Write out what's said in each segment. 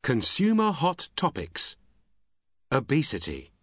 Consumer Hot Topics. Obesity.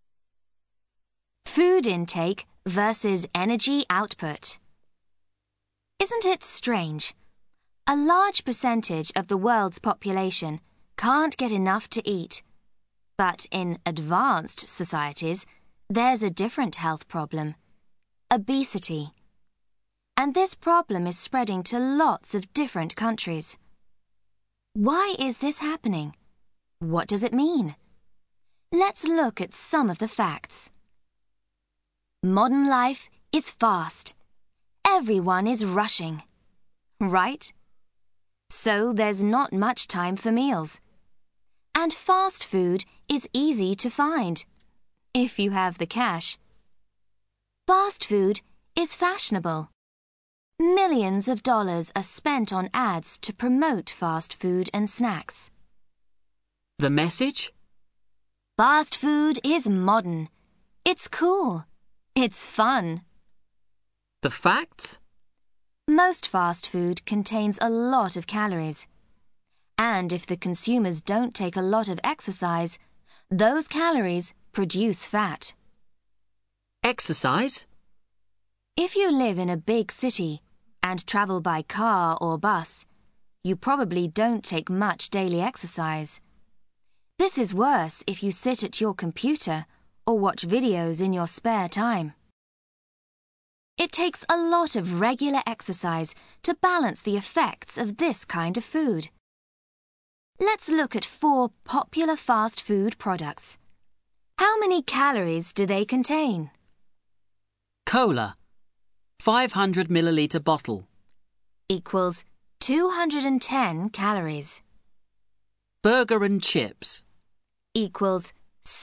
Food intake versus energy output. Isn't it strange? A large percentage of the world's population can't get enough to eat. But in advanced societies, there's a different health problem: obesity. And this problem is spreading to lots of different countries. Why is this happening? What does it mean? Let's look at some of the facts. Modern life is fast. Everyone is rushing. Right? So there's not much time for meals. And fast food is easy to find, if you have the cash. Fast food is fashionable. Millions of dollars are spent on ads to promote fast food and snacks. The message? Fast food is modern. It's cool. It's fun. The facts? Most fast food contains a lot of calories. And if the consumers don't take a lot of exercise, those calories produce fat. Exercise? If you live in a big city and travel by car or bus, you probably don't take much daily exercise. This is worse if you sit at your computer or watch videos in your spare time. It takes a lot of regular exercise to balance the effects of this kind of food. Let's look at 4 popular fast food products. How many calories do they contain? Cola, 500 milliliter bottle. Equals 210 calories. Burger and chips. Equals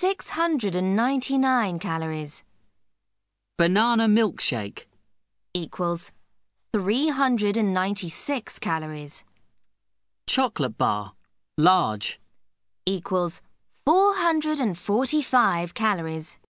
699 calories. Banana milkshake. Equals 396 calories. Chocolate bar, large. Equals 445 calories.